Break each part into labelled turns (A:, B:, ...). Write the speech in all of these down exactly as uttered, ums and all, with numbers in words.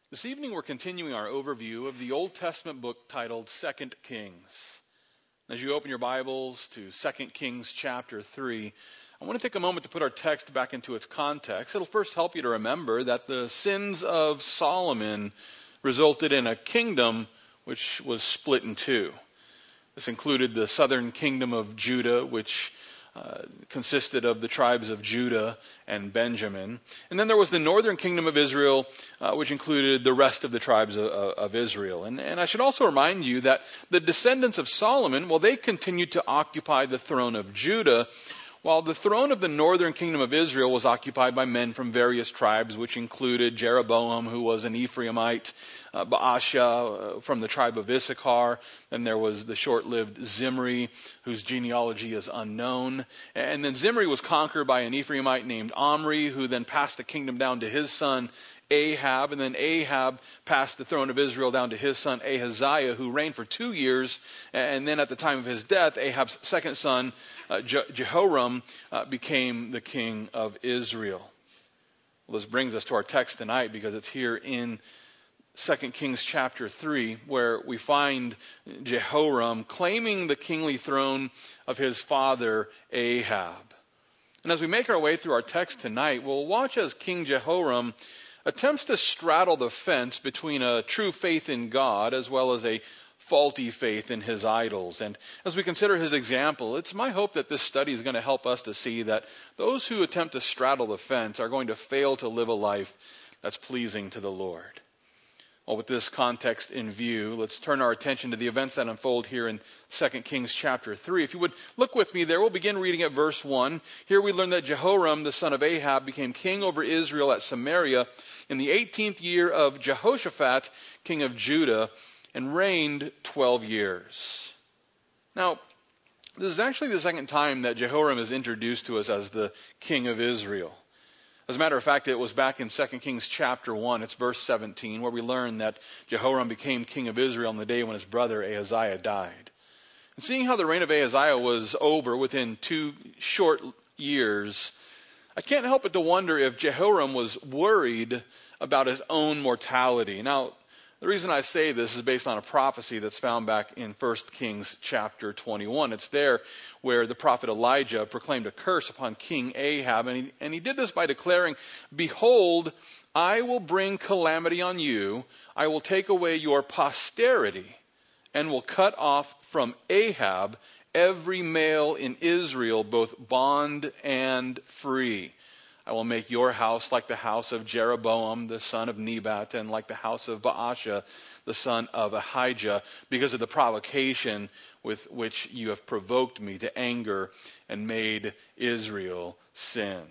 A: This evening we're continuing our overview of the Old Testament book titled Second Kings. As you open your Bibles to Second Kings chapter three, I want to take a moment to put our text back into its context. It'll first help you to remember that the sins of Solomon resulted in a kingdom which was split in two. This included the southern kingdom of Judah, which Uh, consisted of the tribes of Judah and Benjamin. And then there was the northern kingdom of Israel, uh, which included the rest of the tribes of, of Israel. And, and I should also remind you that the descendants of Solomon, well, they continued to occupy the throne of Judah, while the throne of the northern kingdom of Israel was occupied by men from various tribes, which included Jeroboam, who was an Ephraimite, uh, Baasha uh, from the tribe of Issachar. Then there was the short-lived Zimri, whose genealogy is unknown. And then Zimri was conquered by an Ephraimite named Omri, who then passed the kingdom down to his son Ahab. And then Ahab passed the throne of Israel down to his son Ahaziah, who reigned for two years. And then at the time of his death, Ahab's second son, uh, Je- Jehoram, uh, became the king of Israel. Well, this brings us to our text tonight because it's here in Second Kings chapter three, where we find Jehoram claiming the kingly throne of his father Ahab. And as we make our way through our text tonight, we'll watch as King Jehoram attempts to straddle the fence between a true faith in God as well as a faulty faith in his idols. And as we consider his example, it's my hope that this study is going to help us to see that those who attempt to straddle the fence are going to fail to live a life that's pleasing to the Lord. Well, with this context in view, let's turn our attention to the events that unfold here in Second Kings chapter three. If you would look with me there, we'll begin reading at verse one. Here we learn that Jehoram, the son of Ahab, became king over Israel at Samaria in the eighteenth year of Jehoshaphat, king of Judah, and reigned twelve years. Now, this is actually the second time that Jehoram is introduced to us as the king of Israel. As a matter of fact, it was back in Second Kings chapter one, it's verse seventeen, where we learn that Jehoram became king of Israel on the day when his brother Ahaziah died. And seeing how the reign of Ahaziah was over within two short years, I can't help but to wonder if Jehoram was worried about his own mortality. Now, the reason I say this is based on a prophecy that's found back in First Kings chapter twenty-one. It's there where the prophet Elijah proclaimed a curse upon King Ahab. And he, and he did this by declaring, "Behold, I will bring calamity on you. I will take away your posterity and will cut off from Ahab every male in Israel, both bond and free. I will make your house like the house of Jeroboam, the son of Nebat, and like the house of Baasha, the son of Ahijah, because of the provocation with which you have provoked me to anger and made Israel sin."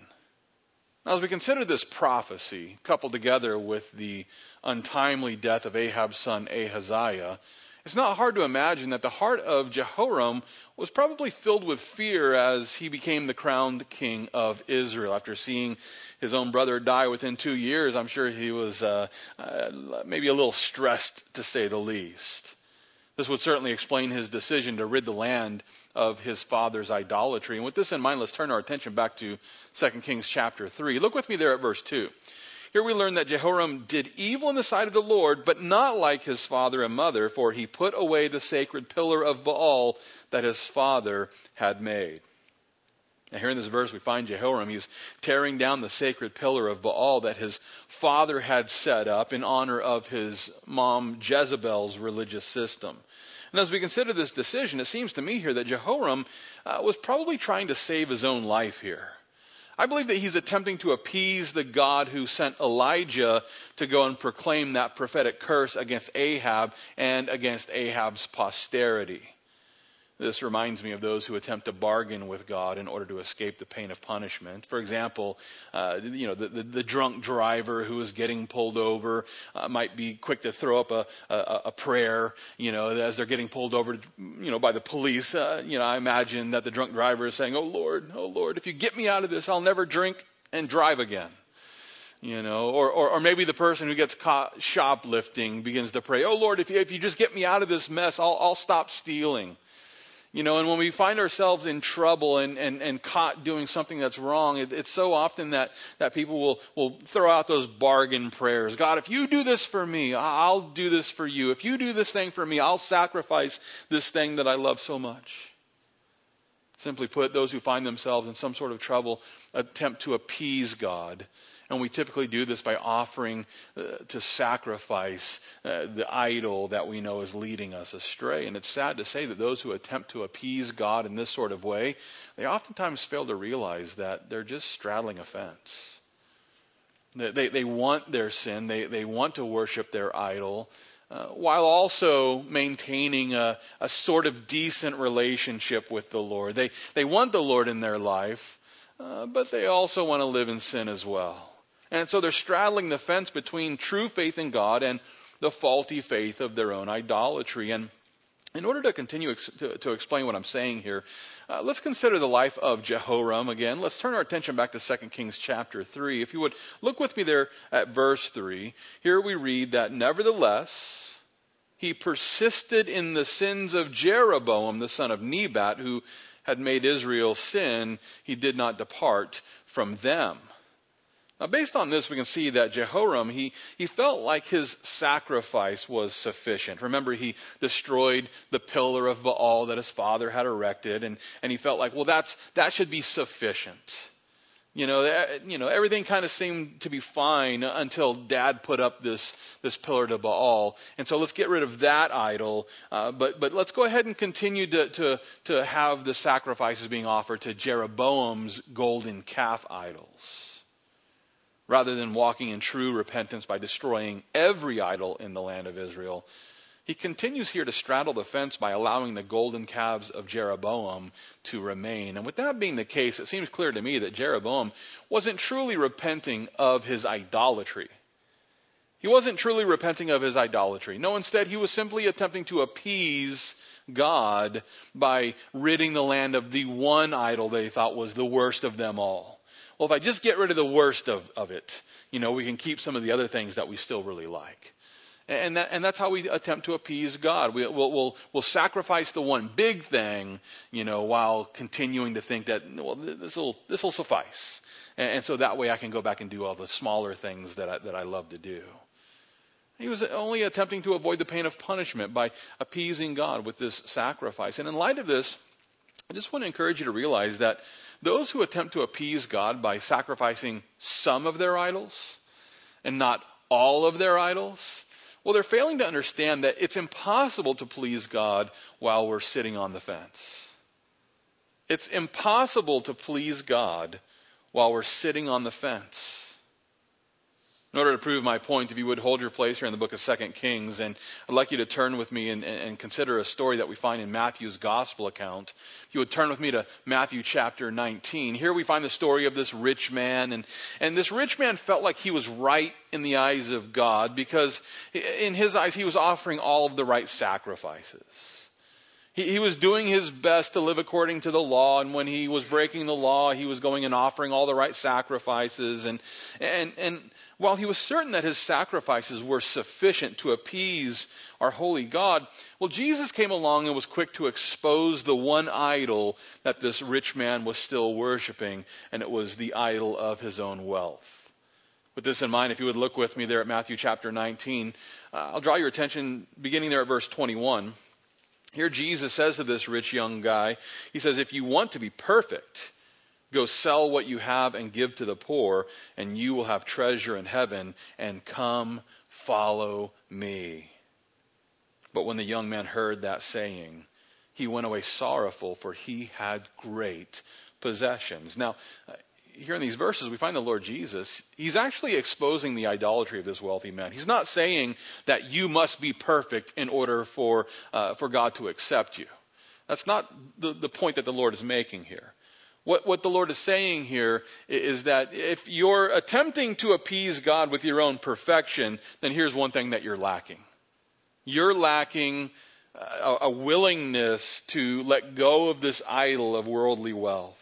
A: Now, as we consider this prophecy, coupled together with the untimely death of Ahab's son Ahaziah, it's not hard to imagine that the heart of Jehoram was probably filled with fear as he became the crowned king of Israel. After seeing his own brother die within two years, I'm sure he was uh, uh, maybe a little stressed, to say the least. This would certainly explain his decision to rid the land of his father's idolatry. And with this in mind, let's turn our attention back to Second Kings chapter three. Look with me there at verse two. Here we learn that Jehoram did evil in the sight of the Lord, but not like his father and mother, for he put away the sacred pillar of Baal that his father had made. Now here in this verse we find Jehoram. He's tearing down the sacred pillar of Baal that his father had set up in honor of his mom Jezebel's religious system. And as we consider this decision, it seems to me here that Jehoram uh, was probably trying to save his own life here. I believe that he's attempting to appease the God who sent Elijah to go and proclaim that prophetic curse against Ahab and against Ahab's posterity. This reminds me of those who attempt to bargain with God in order to escape the pain of punishment. For example, uh, you know, the, the, the drunk driver who is getting pulled over uh, might be quick to throw up a, a, a prayer, you know, as they're getting pulled over, you know, by the police. Uh, you know, I imagine that the drunk driver is saying, "Oh Lord, oh Lord, if you get me out of this, I'll never drink and drive again." You know, or, or or maybe the person who gets caught shoplifting begins to pray, "Oh Lord, if you, if you just get me out of this mess, I'll I'll stop stealing." You know, and when we find ourselves in trouble and, and, and caught doing something that's wrong, it, it's so often that, that people will, will throw out those bargain prayers. God, if you do this for me, I'll do this for you. If you do this thing for me, I'll sacrifice this thing that I love so much. Simply put, those who find themselves in some sort of trouble attempt to appease God. And we typically do this by offering uh, to sacrifice uh, the idol that we know is leading us astray. And it's sad to say that those who attempt to appease God in this sort of way, they oftentimes fail to realize that they're just straddling a fence. They, they, they want their sin. They, they want to worship their idol, uh, while also maintaining a, a sort of decent relationship with the Lord. They, they want the Lord in their life, uh, but they also want to live in sin as well. And so they're straddling the fence between true faith in God and the faulty faith of their own idolatry. And in order to continue ex- to, to explain what I'm saying here, uh, let's consider the life of Jehoram again. Let's turn our attention back to Second Kings chapter three. If you would, look with me there at verse three. Here we read that, nevertheless, he persisted in the sins of Jeroboam, the son of Nebat, who had made Israel sin. He did not depart from them. Now, based on this, we can see that Jehoram, he, he felt like his sacrifice was sufficient. Remember, he destroyed the pillar of Baal that his father had erected, and, and he felt like, well, that's that should be sufficient. You know, that, you know, everything kind of seemed to be fine until Dad put up this, this pillar to Baal. And so let's get rid of that idol, uh, but, but let's go ahead and continue to, to, to have the sacrifices being offered to Jeroboam's golden calf idols, rather than walking in true repentance by destroying every idol in the land of Israel. He continues here to straddle the fence by allowing the golden calves of Jeroboam to remain. And with that being the case, it seems clear to me that Jeroboam wasn't truly repenting of his idolatry. He wasn't truly repenting of his idolatry. No, instead, he was simply attempting to appease God by ridding the land of the one idol they thought was the worst of them all. Well, if I just get rid of the worst of, of it, you know, we can keep some of the other things that we still really like. And that, and that's how we attempt to appease God. We, we'll, we'll, we'll sacrifice the one big thing, you know, while continuing to think that, well, this will this will suffice. And, and so that way I can go back and do all the smaller things that I, that I love to do. He was only attempting to avoid the pain of punishment by appeasing God with this sacrifice. And in light of this, I just want to encourage you to realize that those who attempt to appease God by sacrificing some of their idols and not all of their idols, well, they're failing to understand that it's impossible to please God while we're sitting on the fence. It's impossible to please God while we're sitting on the fence. In order to prove my point, if you would hold your place here in the book of Second Kings, and I'd like you to turn with me and, and consider a story that we find in Matthew's gospel account. If you would turn with me to Matthew chapter nineteen. Here we find the story of this rich man, and, and this rich man felt like he was right in the eyes of God because in his eyes he was offering all of the right sacrifices. He, he was doing his best to live according to the law, and when he was breaking the law, he was going and offering all the right sacrifices, and and and while he was certain that his sacrifices were sufficient to appease our holy God, well, Jesus came along and was quick to expose the one idol that this rich man was still worshiping, and it was the idol of his own wealth. With this in mind, if you would look with me there at Matthew chapter nineteen, uh, I'll draw your attention beginning there at verse twenty-one. Here Jesus says to this rich young guy, he says, if you want to be perfect, go sell what you have and give to the poor, and you will have treasure in heaven, and come follow me. But when the young man heard that saying, he went away sorrowful, for he had great possessions. Now, here in these verses, we find the Lord Jesus, he's actually exposing the idolatry of this wealthy man. He's not saying that you must be perfect in order for, uh, for God to accept you. That's not the, the point that the Lord is making here. What, what the Lord is saying here is that if you're attempting to appease God with your own perfection, then here's one thing that you're lacking. You're lacking a, a willingness to let go of this idol of worldly wealth.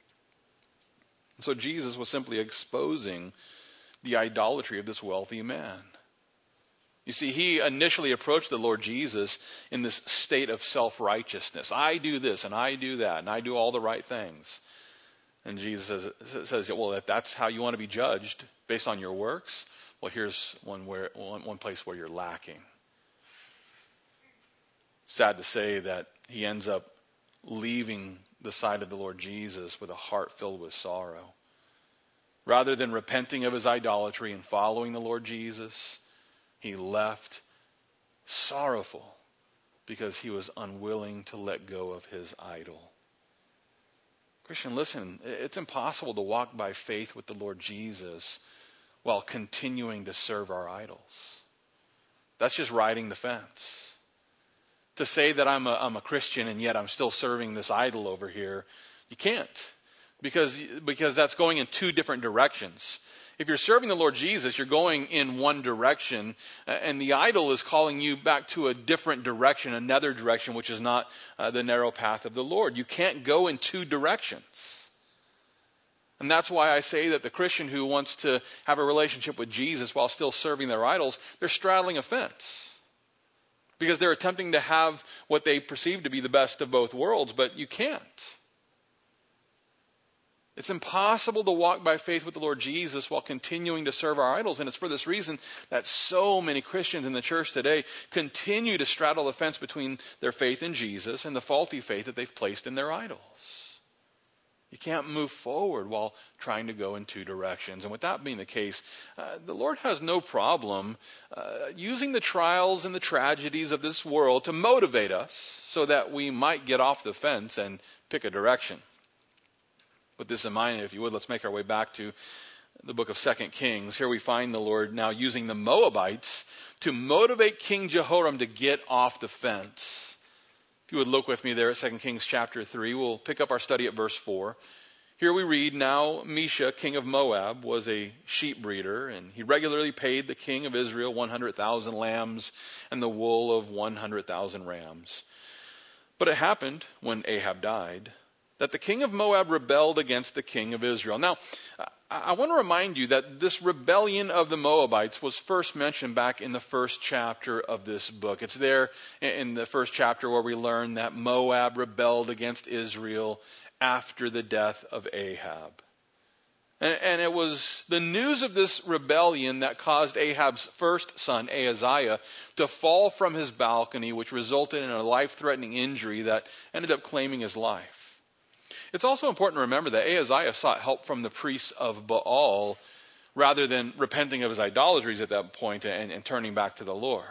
A: So Jesus was simply exposing the idolatry of this wealthy man. You see, he initially approached the Lord Jesus in this state of self-righteousness. I do this and I do that and I do all the right things. And Jesus says, says well, if that's how you want to be judged based on your works, well, here's one, where, one, one place where you're lacking. Sad to say that he ends up leaving the side of the Lord Jesus with a heart filled with sorrow. Rather than repenting of his idolatry and following the Lord Jesus, he left sorrowful because he was unwilling to let go of his idol. Christian, listen, it's impossible to walk by faith with the Lord Jesus while continuing to serve our idols. That's just riding the fence. To say that I'm a, I'm a Christian and yet I'm still serving this idol over here, you can't. Because, because that's going in two different directions. If you're serving the Lord Jesus, you're going in one direction, and the idol is calling you back to a different direction, another direction, which is not uh, the narrow path of the Lord. You can't go in two directions. And that's why I say that the Christian who wants to have a relationship with Jesus while still serving their idols, they're straddling a fence. Because they're attempting to have what they perceive to be the best of both worlds, but you can't. It's impossible to walk by faith with the Lord Jesus while continuing to serve our idols. And it's for this reason that so many Christians in the church today continue to straddle the fence between their faith in Jesus and the faulty faith that they've placed in their idols. You can't move forward while trying to go in two directions. And with that being the case, uh, the Lord has no problem uh, using the trials and the tragedies of this world to motivate us so that we might get off the fence and pick a direction. With this in mind, if you would, let's make our way back to the book of Second Kings. Here we find the Lord now using the Moabites to motivate King Jehoram to get off the fence. If you would look with me there at Second Kings chapter three, we'll pick up our study at verse four. Here we read, now Mesha, king of Moab, was a sheep breeder, and he regularly paid the king of Israel one hundred thousand lambs and the wool of one hundred thousand rams. But it happened, when Ahab died, that the king of Moab rebelled against the king of Israel. Now, I want to remind you that this rebellion of the Moabites was first mentioned back in the first chapter of this book. It's there in the first chapter where we learn that Moab rebelled against Israel after the death of Ahab. And it was the news of this rebellion that caused Ahab's first son, Ahaziah, to fall from his balcony, which resulted in a life-threatening injury that ended up claiming his life. It's also important to remember that Ahaziah sought help from the priests of Baal rather than repenting of his idolatries at that point and, and turning back to the Lord.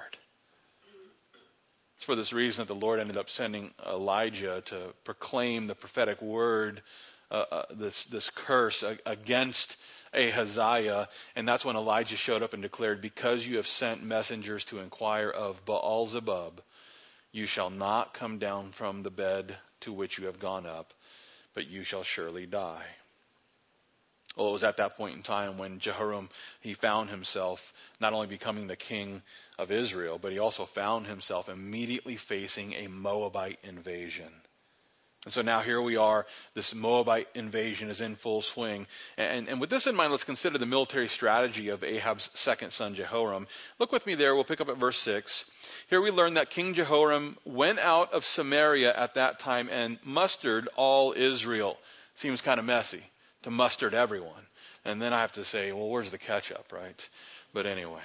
A: It's for this reason that the Lord ended up sending Elijah to proclaim the prophetic word, uh, uh, this, this curse against Ahaziah. And that's when Elijah showed up and declared, because you have sent messengers to inquire of Baal-zebub, you shall not come down from the bed to which you have gone up, but you shall surely die. Well, it was at that point in time when Jehoram, he found himself not only becoming the king of Israel, but he also found himself immediately facing a Moabite invasion. And so now here we are, this Moabite invasion is in full swing. And, and with this in mind, let's consider the military strategy of Ahab's second son, Jehoram. Look with me there, we'll pick up at verse six. Here we learn that King Jehoram went out of Samaria at that time and mustered all Israel. Seems kind of messy to muster everyone. And then I have to say, well, where's the catch-up, right? But anyway.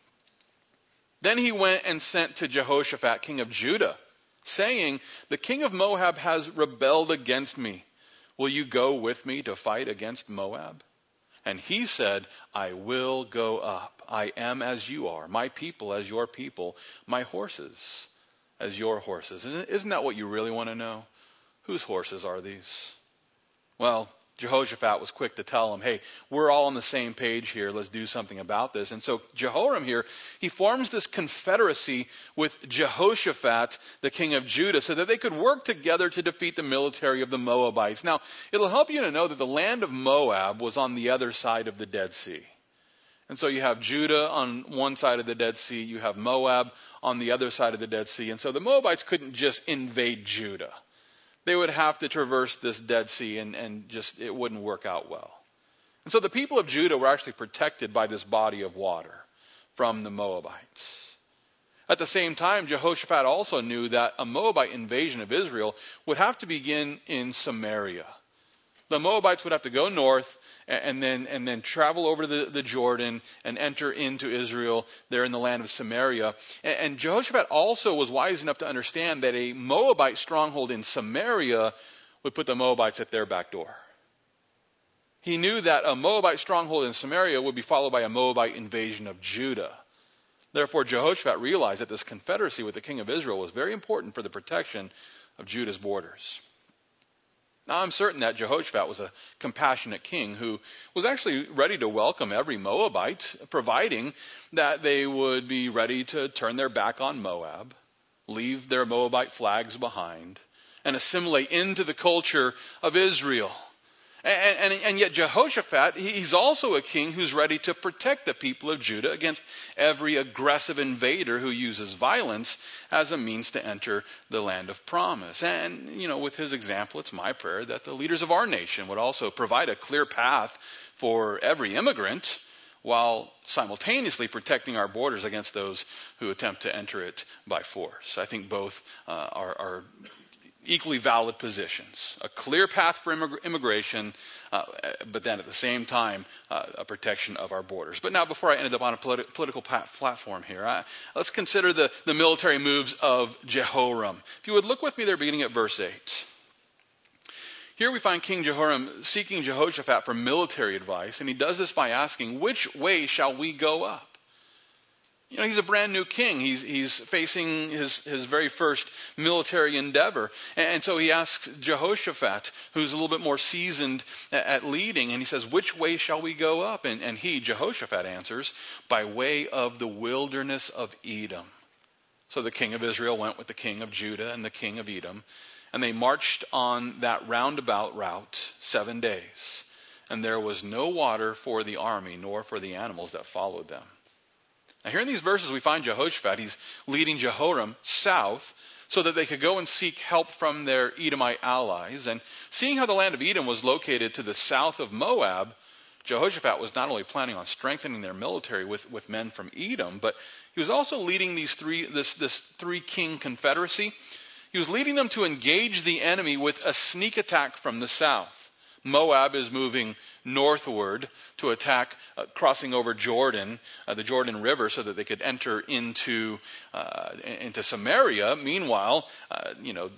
A: Then he went and sent to Jehoshaphat, king of Judah, saying, the king of Moab has rebelled against me. Will you go with me to fight against Moab? And he said, I will go up. I am as you are, my people as your people, my horses as your horses. And isn't that what you really want to know? Whose horses are these? Well, Jehoshaphat was quick to tell him, hey, we're all on the same page here. Let's do something about this. And so Jehoram here, he forms this confederacy with Jehoshaphat, the king of Judah, so that they could work together to defeat the military of the Moabites. Now, it'll help you to know that the land of Moab was on the other side of the Dead Sea. And so you have Judah on one side of the Dead Sea, you have Moab on the other side of the Dead Sea. And so the Moabites couldn't just invade Judah. They would have to traverse this Dead Sea, and, and just it wouldn't work out well. And so the people of Judah were actually protected by this body of water from the Moabites. At the same time, Jehoshaphat also knew that a Moabite invasion of Israel would have to begin in Samaria. The Moabites would have to go north and then and then travel over the, the Jordan and enter into Israel there in the land of Samaria. And, and Jehoshaphat also was wise enough to understand that a Moabite stronghold in Samaria would put the Moabites at their back door. He knew that a Moabite stronghold in Samaria would be followed by a Moabite invasion of Judah. Therefore, Jehoshaphat realized that this confederacy with the king of Israel was very important for the protection of Judah's borders. Now, I'm certain that Jehoshaphat was a compassionate king who was actually ready to welcome every Moabite, providing that they would be ready to turn their back on Moab, leave their Moabite flags behind, and assimilate into the culture of Israel. And, and, and yet Jehoshaphat, he's also a king who's ready to protect the people of Judah against every aggressive invader who uses violence as a means to enter the land of promise. And, you know, with his example, it's my prayer that the leaders of our nation would also provide a clear path for every immigrant while simultaneously protecting our borders against those who attempt to enter it by force. I think both uh, are... are equally valid positions. A clear path for immig- immigration, uh, but then at the same time, uh, a protection of our borders. But now, before I ended up on a politi- political pat- platform here, I, let's consider the, the military moves of Jehoram. If you would look with me there beginning at verse eight. Here we find King Jehoram seeking Jehoshaphat for military advice, and he does this by asking, which way shall we go up? You know, he's a brand new king. He's he's facing his, his very first military endeavor. And, and so he asks Jehoshaphat, who's a little bit more seasoned at, at leading, and he says, which way shall we go up? And, and he, Jehoshaphat, answers, by way of the wilderness of Edom. So the king of Israel went with the king of Judah and the king of Edom, and they marched on that roundabout route seven days. And there was no water for the army, nor for the animals that followed them. Now here in these verses we find Jehoshaphat. He's leading Jehoram south so that they could go and seek help from their Edomite allies. And seeing how the land of Edom was located to the south of Moab, Jehoshaphat was not only planning on strengthening their military with, with men from Edom, but he was also leading these three this, this three-king confederacy. He was leading them to engage the enemy with a sneak attack from the south. Moab is moving northward to attack, uh, crossing over Jordan, uh, the Jordan River, so that they could enter into uh, into Samaria. Meanwhile, uh, you know,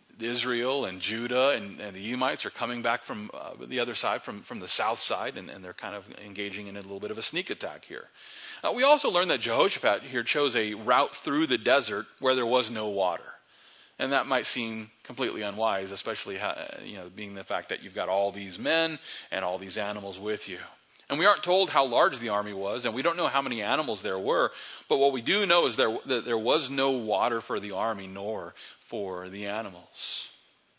A: Israel and Judah and, and the Edomites are coming back from uh, the other side, from, from the south side, and, and they're kind of engaging in a little bit of a sneak attack here. Uh, we also learned that Jehoshaphat here chose a route through the desert where there was no water. And that might seem completely unwise, especially how, you know, being the fact that you've got all these men and all these animals with you. And we aren't told how large the army was, and we don't know how many animals there were. But what we do know is there, that there was no water for the army, nor for the animals.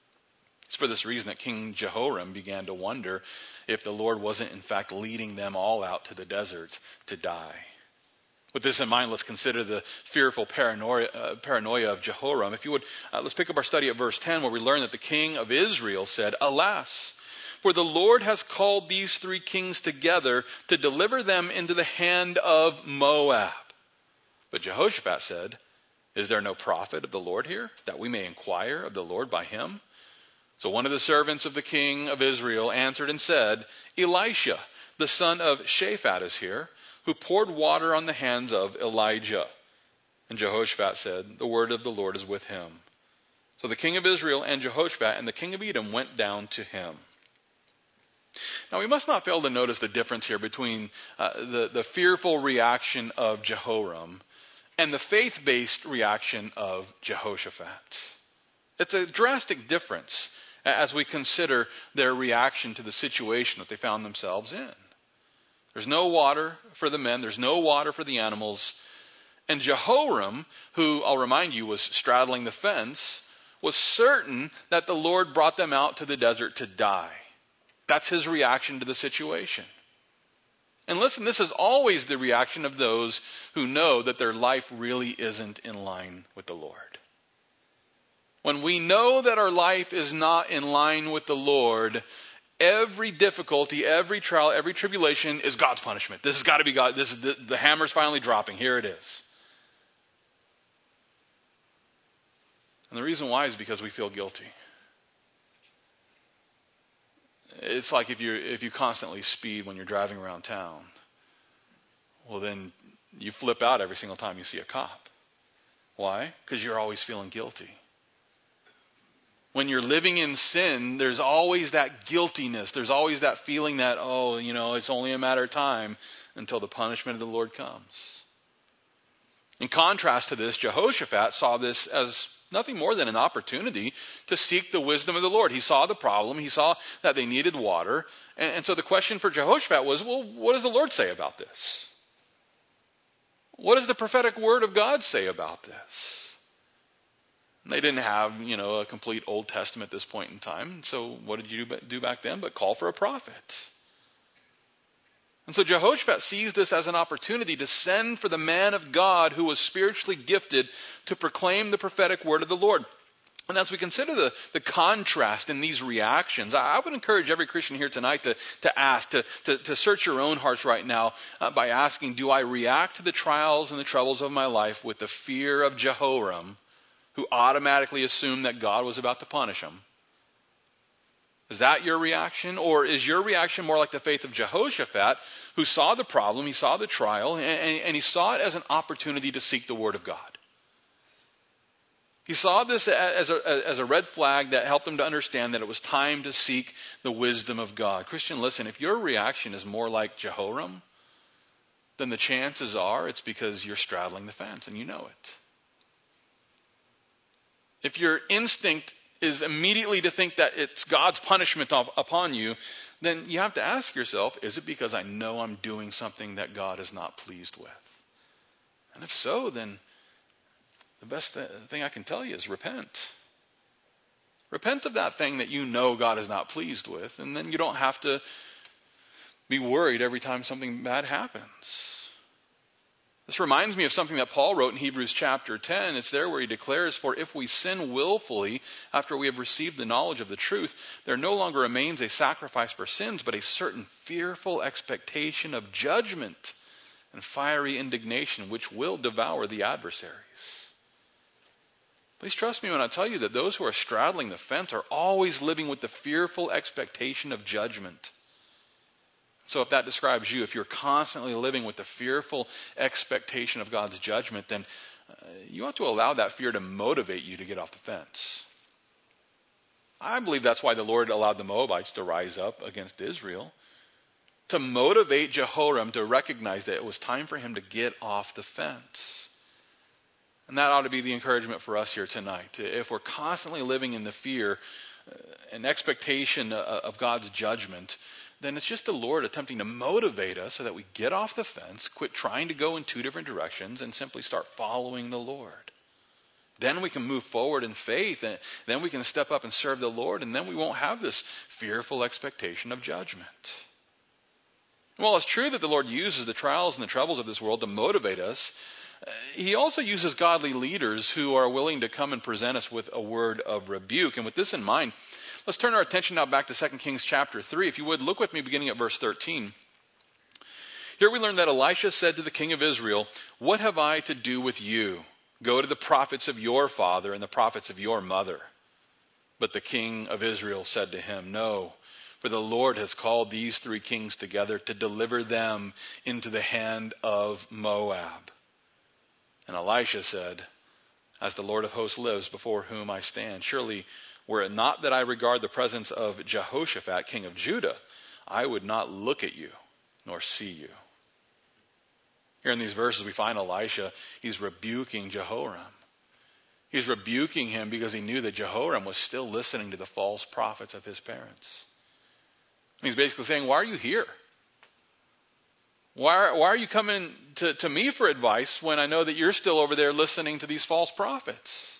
A: It's for this reason that King Jehoram began to wonder if the Lord wasn't in fact leading them all out to the desert to die. With this in mind, let's consider the fearful paranoia, uh, paranoia of Jehoram. If you would, uh, let's pick up our study at verse ten, where we learn that the king of Israel said, "Alas, for the Lord has called these three kings together to deliver them into the hand of Moab." But Jehoshaphat said, "Is there no prophet of the Lord here, that we may inquire of the Lord by him?" So one of the servants of the king of Israel answered and said, "Elisha, the son of Shaphat, is here, who poured water on the hands of Elijah." And Jehoshaphat said, "The word of the Lord is with him." So the king of Israel and Jehoshaphat and the king of Edom went down to him. Now we must not fail to notice the difference here between uh, the, the fearful reaction of Jehoram and the faith-based reaction of Jehoshaphat. It's a drastic difference as we consider their reaction to the situation that they found themselves in. There's no water for the men. There's no water for the animals. And Jehoram, who I'll remind you was straddling the fence, was certain that the Lord brought them out to the desert to die. That's his reaction to the situation. And listen, this is always the reaction of those who know that their life really isn't in line with the Lord. When we know that our life is not in line with the Lord, every difficulty, every trial, every tribulation is God's punishment. This has got to be God. This is the, the hammer's finally dropping. Here it is. And the reason why is because we feel guilty. It's like if you if you constantly speed when you're driving around town, well then you flip out every single time you see a cop. Why? Because you're always feeling guilty. When you're living in sin, there's always that guiltiness. There's always that feeling that, oh, you know, it's only a matter of time until the punishment of the Lord comes. In contrast to this, Jehoshaphat saw this as nothing more than an opportunity to seek the wisdom of the Lord. He saw the problem. He saw that they needed water. And, and so the question for Jehoshaphat was, well, what does the Lord say about this? What does the prophetic word of God say about this? They didn't have, you know, a complete Old Testament at this point in time. So what did you do back then but call for a prophet? And so Jehoshaphat sees this as an opportunity to send for the man of God who was spiritually gifted to proclaim the prophetic word of the Lord. And as we consider the, the contrast in these reactions, I, I would encourage every Christian here tonight to, to ask, to, to, to search your own hearts right now uh, by asking, do I react to the trials and the troubles of my life with the fear of Jehoram, who automatically assumed that God was about to punish him? Is that your reaction? Or is your reaction more like the faith of Jehoshaphat, who saw the problem, he saw the trial, and, and he saw it as an opportunity to seek the word of God? He saw this as a, as a red flag that helped him to understand that it was time to seek the wisdom of God. Christian, listen, if your reaction is more like Jehoram, then the chances are it's because you're straddling the fence and you know it. If your instinct is immediately to think that it's God's punishment upon you, then you have to ask yourself, is it because I know I'm doing something that God is not pleased with? And if so, then the best th- thing I can tell you is repent. Repent of that thing that you know God is not pleased with, and then you don't have to be worried every time something bad happens. This reminds me of something that Paul wrote in Hebrews chapter ten. It's there where he declares, for if we sin willfully after we have received the knowledge of the truth, there no longer remains a sacrifice for sins, but a certain fearful expectation of judgment and fiery indignation, which will devour the adversaries. Please trust me when I tell you that those who are straddling the fence are always living with the fearful expectation of judgment. So if that describes you, if you're constantly living with the fearful expectation of God's judgment, then uh, you ought to allow that fear to motivate you to get off the fence. I believe that's why the Lord allowed the Moabites to rise up against Israel, to motivate Jehoram to recognize that it was time for him to get off the fence. And that ought to be the encouragement for us here tonight. If we're constantly living in the fear uh, and expectation uh, of God's judgment, then it's just the Lord attempting to motivate us so that we get off the fence, quit trying to go in two different directions, and simply start following the Lord. Then we can move forward in faith, and then we can step up and serve the Lord, and then we won't have this fearful expectation of judgment. Well, it's true that the Lord uses the trials and the troubles of this world to motivate us. He also uses godly leaders who are willing to come and present us with a word of rebuke. And with this in mind, let's turn our attention now back to Second Kings chapter three. If you would, look with me beginning at verse thirteen. Here we learn that Elisha said to the king of Israel, what have I to do with you? Go to the prophets of your father and the prophets of your mother. But the king of Israel said to him, no, for the Lord has called these three kings together to deliver them into the hand of Moab. And Elisha said, as the Lord of hosts lives before whom I stand, surely were it not that I regard the presence of Jehoshaphat, king of Judah, I would not look at you nor see you. Here in these verses we find Elisha, he's rebuking Jehoram. He's rebuking him because he knew that Jehoram was still listening to the false prophets of his parents. And he's basically saying, why are you here? Why are, why are you coming to, to me for advice when I know that you're still over there listening to these false prophets?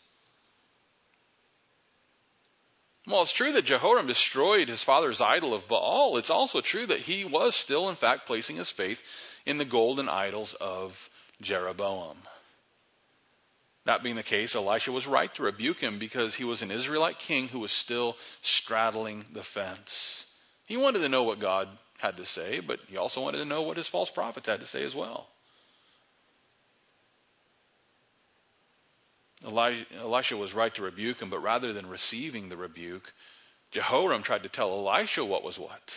A: Well, it's true that Jehoram destroyed his father's idol of Baal. It's also true that he was still, in fact, placing his faith in the golden idols of Jeroboam. That being the case, Elisha was right to rebuke him because he was an Israelite king who was still straddling the fence. He wanted to know what God had to say, but he also wanted to know what his false prophets had to say as well. Elijah, Elisha was right to rebuke him, but rather than receiving the rebuke, Jehoram tried to tell Elisha what was what.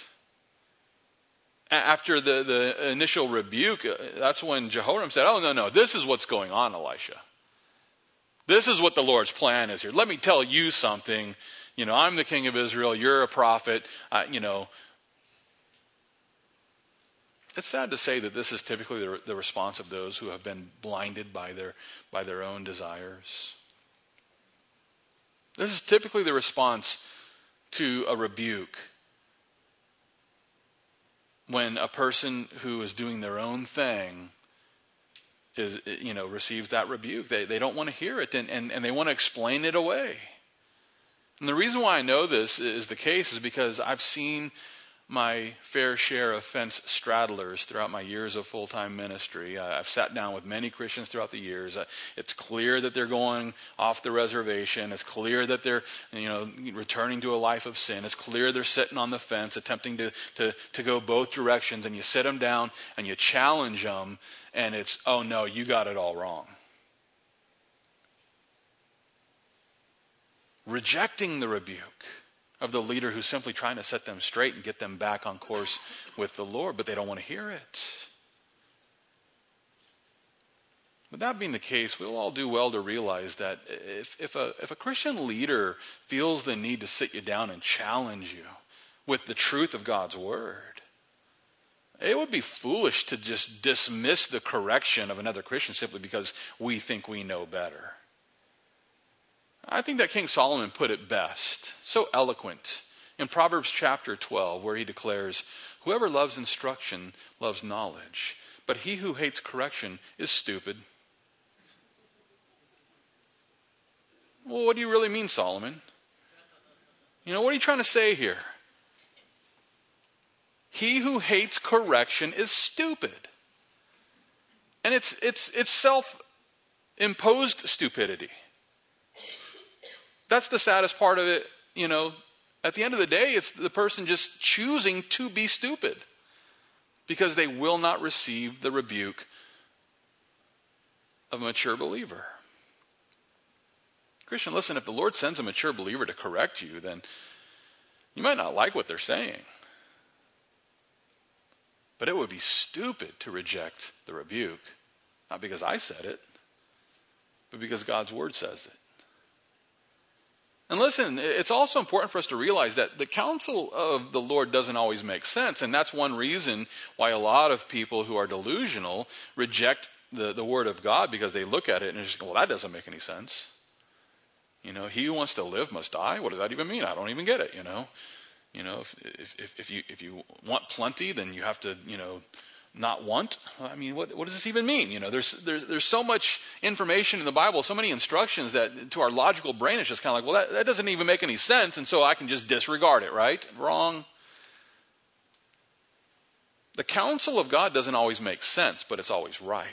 A: After the, the initial rebuke, that's when Jehoram said, oh, no, no, this is what's going on, Elisha. This is what the Lord's plan is here. Let me tell you something. You know, I'm the king of Israel. You're a prophet. Uh, you know, it's sad to say that this is typically the, the response of those who have been blinded by their by their own desires. This is typically the response to a rebuke. When a person who is doing their own thing is, you know, receives that rebuke, they, they don't want to hear it, and, and, and they want to explain it away. And the reason why I know this is the case is because I've seen my fair share of fence straddlers throughout my years of full-time ministry. Uh, I've sat down with many Christians throughout the years. Uh, it's clear that they're going off the reservation. It's clear that they're, you know, returning to a life of sin. It's clear they're sitting on the fence, attempting to, to, to go both directions. And you sit them down and you challenge them, and it's, oh no, you got it all wrong. Rejecting the rebuke of the leader who's simply trying to set them straight and get them back on course with the Lord, but they don't want to hear it. With that being the case, we'll all do well to realize that if, if, a, if a Christian leader feels the need to sit you down and challenge you with the truth of God's word, it would be foolish to just dismiss the correction of another Christian simply because we think we know better. I think that King Solomon put it best, so eloquent, in Proverbs chapter twelve, where he declares, whoever loves instruction loves knowledge, but he who hates correction is stupid. Well, what do you really mean, Solomon? You know, what are you trying to say here? He who hates correction is stupid. And it's it's it's self-imposed stupidity. That's the saddest part of it, you know. At the end of the day, it's the person just choosing to be stupid because they will not receive the rebuke of a mature believer. Christian, listen, if the Lord sends a mature believer to correct you, then you might not like what they're saying. But it would be stupid to reject the rebuke, not because I said it, but because God's word says it. And listen, it's also important for us to realize that the counsel of the Lord doesn't always make sense. And that's one reason why a lot of people who are delusional reject the, the word of God, because they look at it and just go, well, that doesn't make any sense. You know, he who wants to live must die. What does that even mean? I don't even get it, you know. You know, if, if, if, you, if you want plenty, then you have to, you know, not want. I mean, what, what does this even mean? You know, there's, there's, there's so much information in the Bible, so many instructions that to our logical brain it's just kind of like, well, that, that doesn't even make any sense, and so I can just disregard it, right? Wrong. The counsel of God doesn't always make sense, but it's always right.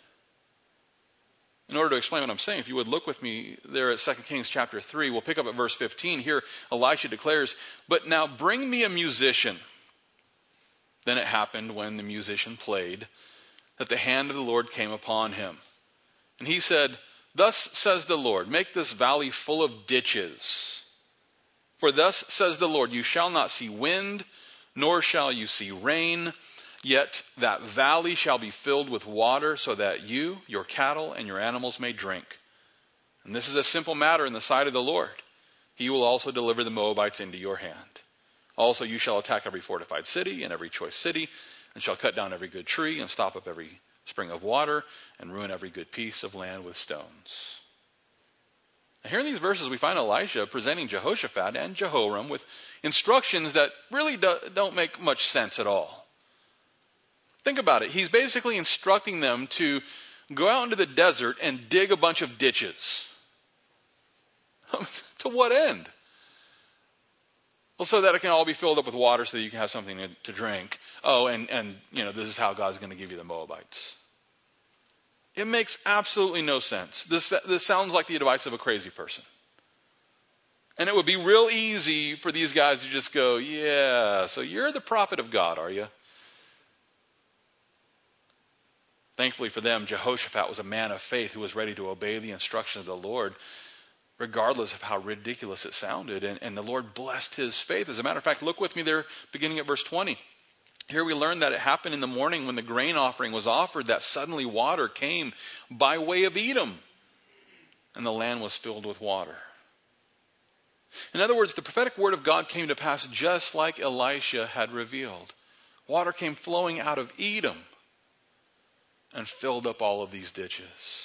A: In order to explain what I'm saying, if you would look with me there at Second Kings chapter three, we'll pick up at verse fifteen. Here, Elisha declares, but now bring me a musician. Then it happened when the musician played that the hand of the Lord came upon him. And he said, thus says the Lord, make this valley full of ditches. For thus says the Lord, you shall not see wind, nor shall you see rain, yet that valley shall be filled with water, so that you, your cattle, and your animals may drink. And this is a simple matter in the sight of the Lord. He will also deliver the Moabites into your hand. Also you shall attack every fortified city and every choice city, and shall cut down every good tree, and stop up every spring of water, and ruin every good piece of land with stones. Now, here in these verses we find Elisha presenting Jehoshaphat and Jehoram with instructions that really do, don't make much sense at all. Think about it. He's basically instructing them to go out into the desert and dig a bunch of ditches. To what end? Well, so that it can all be filled up with water so that you can have something to, to drink. Oh, and, and, you know, this is how God's going to give you the Moabites. It makes absolutely no sense. This, this sounds like the advice of a crazy person. And it would be real easy for these guys to just go, yeah, so you're the prophet of God, are you? Thankfully for them, Jehoshaphat was a man of faith who was ready to obey the instructions of the Lord, regardless of how ridiculous it sounded. And, and the Lord blessed his faith. As a matter of fact, look with me there, beginning at verse twenty. Here we learn that it happened in the morning when the grain offering was offered that suddenly water came by way of Edom, and the land was filled with water. In other words, the prophetic word of God came to pass just like Elisha had revealed. Water came flowing out of Edom and filled up all of these ditches.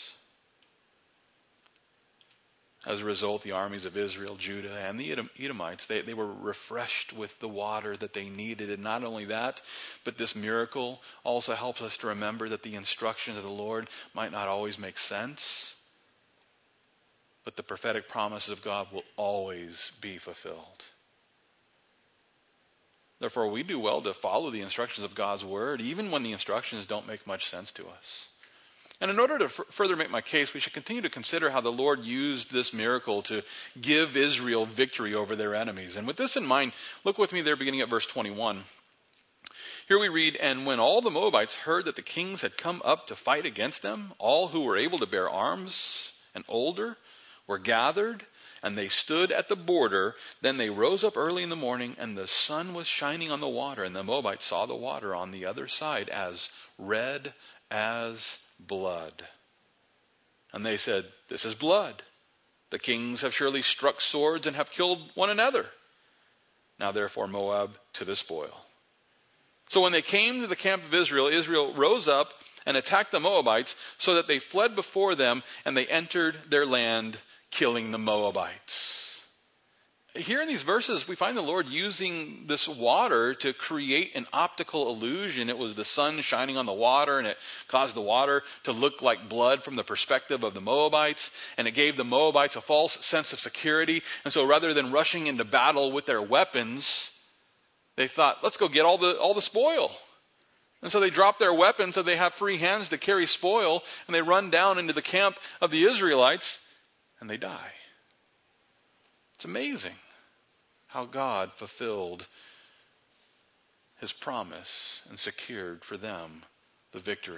A: As a result, the armies of Israel, Judah, and the Edom, Edomites, they, they were refreshed with the water that they needed. And not only that, but this miracle also helps us to remember that the instructions of the Lord might not always make sense, but the prophetic promises of God will always be fulfilled. Therefore, we do well to follow the instructions of God's word, even when the instructions don't make much sense to us. And in order to f- further make my case, we should continue to consider how the Lord used this miracle to give Israel victory over their enemies. And with this in mind, look with me there beginning at verse twenty-one. Here we read, "And when all the Moabites heard that the kings had come up to fight against them, all who were able to bear arms and older were gathered, and they stood at the border. Then they rose up early in the morning, and the sun was shining on the water, and the Moabites saw the water on the other side as red as blood. And they said, 'This is blood. The kings have surely struck swords and have killed one another. Now therefore Moab to the spoil.' So when they came to the camp of Israel, Israel rose up and attacked the Moabites, so that they fled before them, and they entered their land, killing the Moabites." Here in these verses, we find the Lord using this water to create an optical illusion. It was the sun shining on the water, and it caused the water to look like blood from the perspective of the Moabites, and it gave the Moabites a false sense of security. And so rather than rushing into battle with their weapons, they thought, let's go get all the all the spoil. And so they drop their weapons so they have free hands to carry spoil, and they run down into the camp of the Israelites, and they die. It's amazing how God fulfilled his promise and secured for them the victory.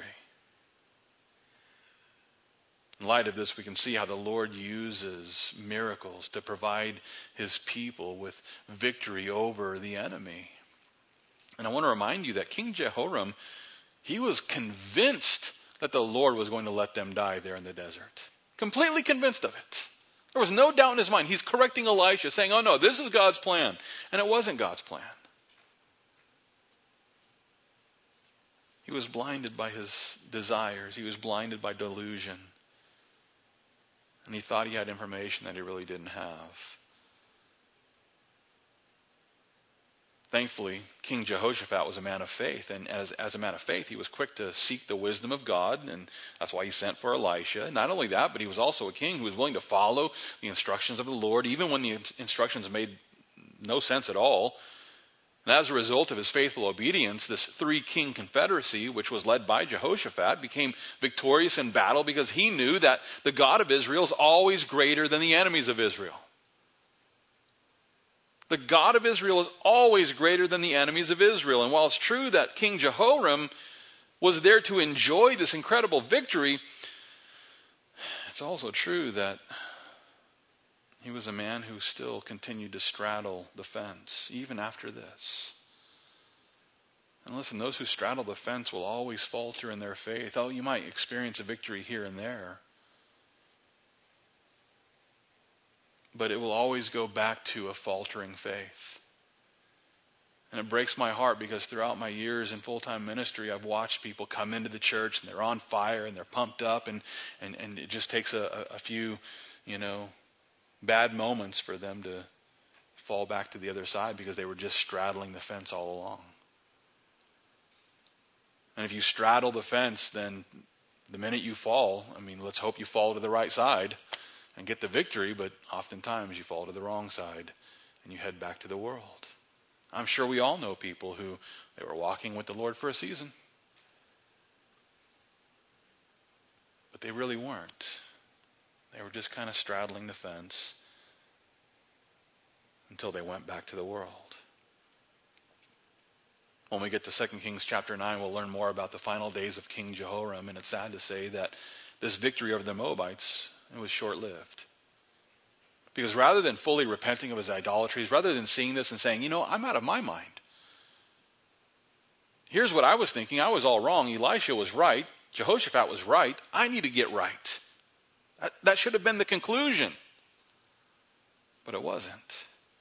A: In light of this, we can see how the Lord uses miracles to provide his people with victory over the enemy. And I want to remind you that King Jehoram, he was convinced that the Lord was going to let them die there in the desert. Completely convinced of it. There was no doubt in his mind. He's correcting Elisha, saying, oh no, this is God's plan. And it wasn't God's plan. He was blinded by his desires. He was blinded by delusion. And he thought he had information that he really didn't have. Thankfully, King Jehoshaphat was a man of faith, and as, as a man of faith, he was quick to seek the wisdom of God, and that's why he sent for Elisha. Not only that, but he was also a king who was willing to follow the instructions of the Lord, even when the instructions made no sense at all. And as a result of his faithful obedience, this three-king confederacy, which was led by Jehoshaphat, became victorious in battle because he knew that the God of Israel is always greater than the enemies of Israel. The God of Israel is always greater than the enemies of Israel. And while it's true that King Jehoram was there to enjoy this incredible victory, it's also true that he was a man who still continued to straddle the fence, even after this. And listen, those who straddle the fence will always falter in their faith. Oh, you might experience a victory here and there, but it will always go back to a faltering faith. And it breaks my heart because throughout my years in full-time ministry, I've watched people come into the church and they're on fire and they're pumped up, and, and, and it just takes a, a few, you know, bad moments for them to fall back to the other side because they were just straddling the fence all along. And if you straddle the fence, then the minute you fall, I mean, let's hope you fall to the right side and get the victory, but oftentimes you fall to the wrong side and you head back to the world. I'm sure we all know people who they were walking with the Lord for a season, but they really weren't. They were just kind of straddling the fence until they went back to the world. When we get to Second Kings chapter nine, we'll learn more about the final days of King Jehoram, and it's sad to say that this victory over the Moabites, it was short-lived. Because rather than fully repenting of his idolatries, rather than seeing this and saying, you know, I'm out of my mind. Here's what I was thinking. I was all wrong. Elisha was right. Jehoshaphat was right. I need to get right. That, that should have been the conclusion. But it wasn't.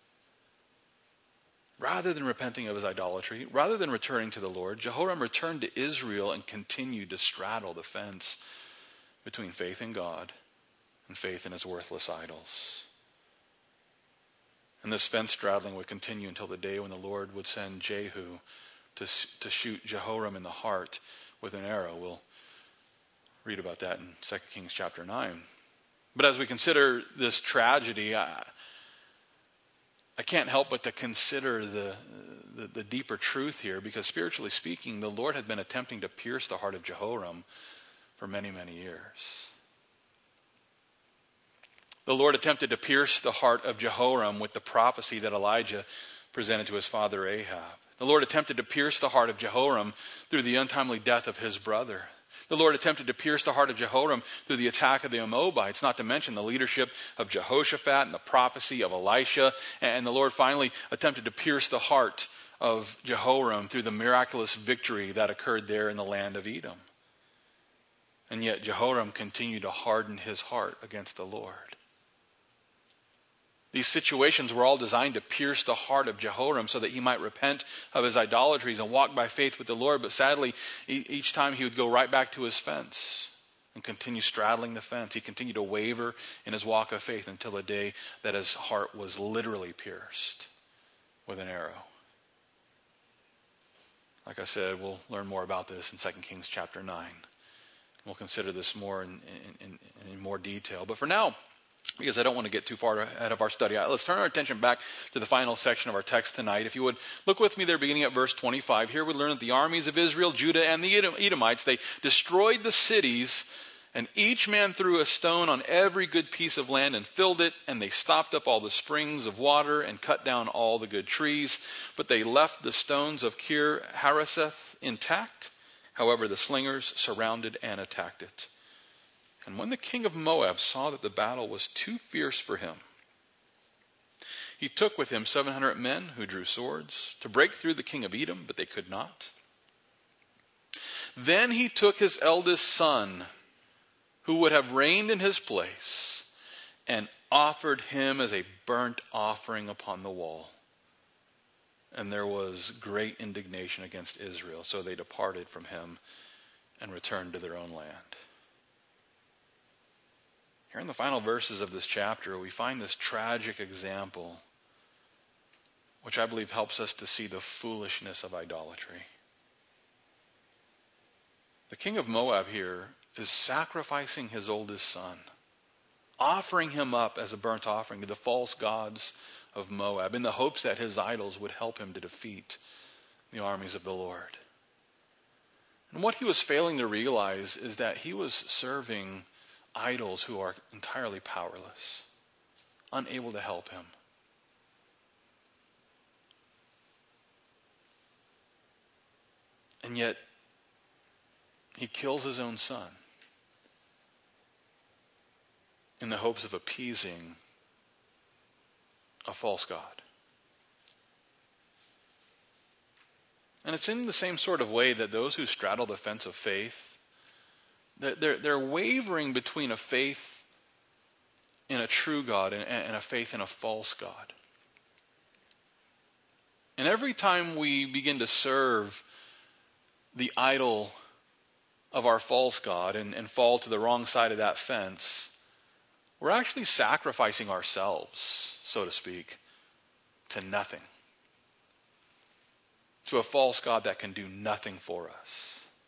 A: Rather than repenting of his idolatry, rather than returning to the Lord, Jehoram returned to Israel and continued to straddle the fence between faith in God and faith in his worthless idols. And this fence straddling would continue until the day when the Lord would send Jehu to, to shoot Jehoram in the heart with an arrow. We'll read about that in Second Kings chapter nine. But as we consider this tragedy, I, I can't help but to consider the, the, the deeper truth here, because spiritually speaking, the Lord had been attempting to pierce the heart of Jehoram for many, many years. The Lord attempted to pierce the heart of Jehoram with the prophecy that Elijah presented to his father Ahab. The Lord attempted to pierce the heart of Jehoram through the untimely death of his brother. The Lord attempted to pierce the heart of Jehoram through the attack of the Moabites, not to mention the leadership of Jehoshaphat and the prophecy of Elisha. And the Lord finally attempted to pierce the heart of Jehoram through the miraculous victory that occurred there in the land of Edom. And yet Jehoram continued to harden his heart against the Lord. These situations were all designed to pierce the heart of Jehoram so that he might repent of his idolatries and walk by faith with the Lord. But sadly, each time he would go right back to his fence and continue straddling the fence. He continued to waver in his walk of faith until the day that his heart was literally pierced with an arrow. Like I said, we'll learn more about this in Second Kings chapter nine. We'll consider this more in, in, in, in more detail. But for now, because I don't want to get too far ahead of our study, let's turn our attention back to the final section of our text tonight. If you would look with me there beginning at verse twenty-five. Here we learn that the armies of Israel, Judah, and the Edomites, they destroyed the cities, and each man threw a stone on every good piece of land and filled it, and they stopped up all the springs of water and cut down all the good trees. But they left the stones of Kir Hareseth intact. However, the slingers surrounded and attacked it. And when the king of Moab saw that the battle was too fierce for him, he took with him seven hundred men who drew swords to break through the king of Edom, but they could not. Then he took his eldest son, who would have reigned in his place, and offered him as a burnt offering upon the wall. And there was great indignation against Israel, so they departed from him and returned to their own land. Here in the final verses of this chapter, we find this tragic example, which I believe helps us to see the foolishness of idolatry. The king of Moab here is sacrificing his oldest son, offering him up as a burnt offering to the false gods of Moab in the hopes that his idols would help him to defeat the armies of the Lord. And what he was failing to realize is that he was serving idols who are entirely powerless, unable to help him. And yet, he kills his own son in the hopes of appeasing a false god. And it's in the same sort of way that those who straddle the fence of faith, they're, they're wavering between a faith in a true God and, and a faith in a false God. And every time we begin to serve the idol of our false god and, and fall to the wrong side of that fence, we're actually sacrificing ourselves, so to speak, to nothing. To a false god that can do nothing for us.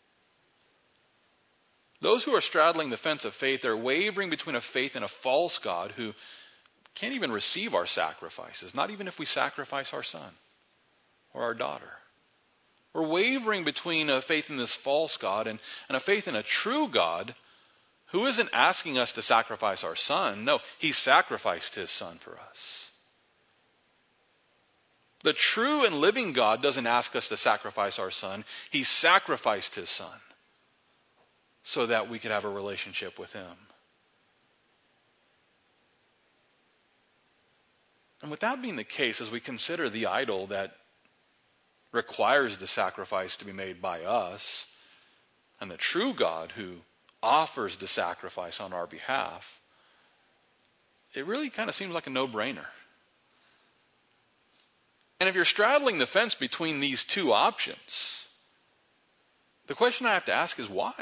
A: Those who are straddling the fence of faith are wavering between a faith and a false god who can't even receive our sacrifices, not even if we sacrifice our son or our daughter. We're wavering between a faith in this false god and, and a faith in a true God who isn't asking us to sacrifice our son. No, he sacrificed his son for us. The true and living God doesn't ask us to sacrifice our son. He sacrificed his son so that we could have a relationship with him. And with that being the case, as we consider the idol that requires the sacrifice to be made by us, and the true God who offers the sacrifice on our behalf, it really kind of seems like a no-brainer. And if you're straddling the fence between these two options, the question I have to ask is why?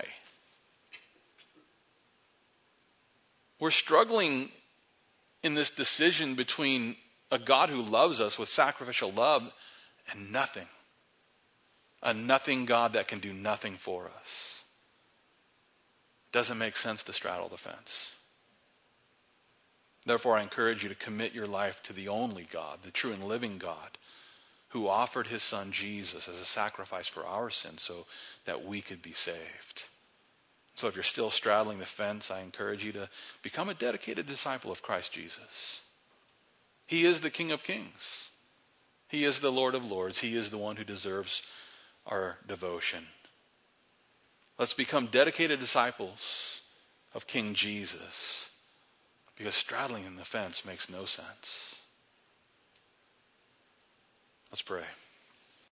A: We're struggling in this decision between a God who loves us with sacrificial love and nothing. A nothing God that can do nothing for us. Doesn't make sense to straddle the fence. Therefore, I encourage you to commit your life to the only God, the true and living God, who offered his son Jesus as a sacrifice for our sins so that we could be saved. So if you're still straddling the fence, I encourage you to become a dedicated disciple of Christ Jesus. He is the King of Kings. He is the Lord of Lords. He is the one who deserves our devotion. Let's become dedicated disciples of King Jesus, because straddling in the fence makes no sense. Let's pray.